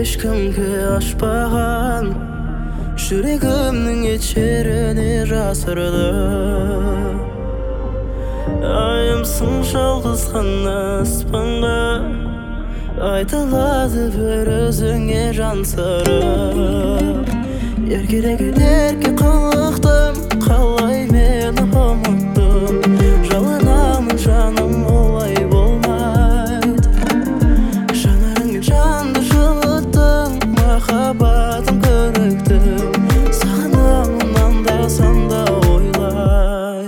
ешкімге ашпаған жүрегімнің етшеріне жасырдым. Айымсың жалғыз ғана аспанға, айтылады бір өзіңе жан сыры. Еркелеген ерке қылықтым, қалай мені ұмыттым. Жалынамын жаным, олай болмайды. Жанарыңмен жанды жылыттың, махаббатым көріктім. Сағынамын анда-санда ойлай.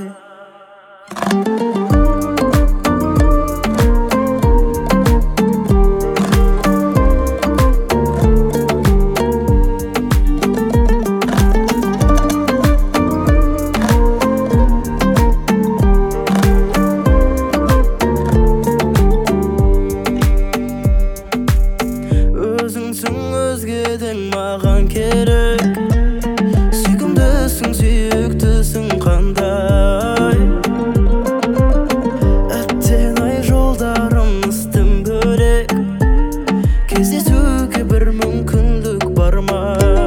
Өзгедің маған керек, сүйкімдісің, сүйіктісің қандай. Әттең ай жолдарым істім бөлек, кездесуге бір мүмкіндік бар ма?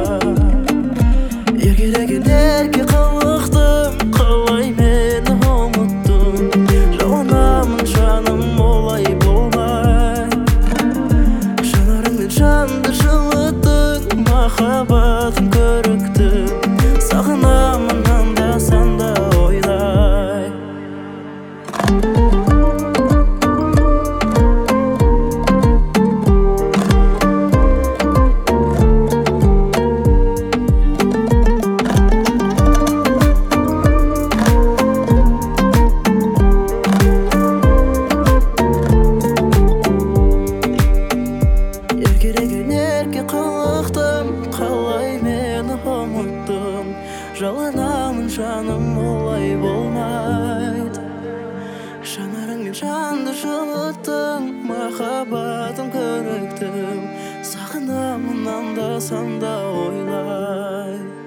Еркелеген ерке қылықтым, қалай мені ұмыттың. Жалынамын жаным, олай болмайды. Жанарыңмен жанды жылыттың, махаббатым көріктім. Сағынамын анда-санда ойлай. Еркелеген ерке қылықтым, қалай мені ұмыттың. Жалынамын жаным, олай болмайды. Жанарыңмен жанды жылыттың, махаббатым көріктім. Сағынамын анда-санда ойлай.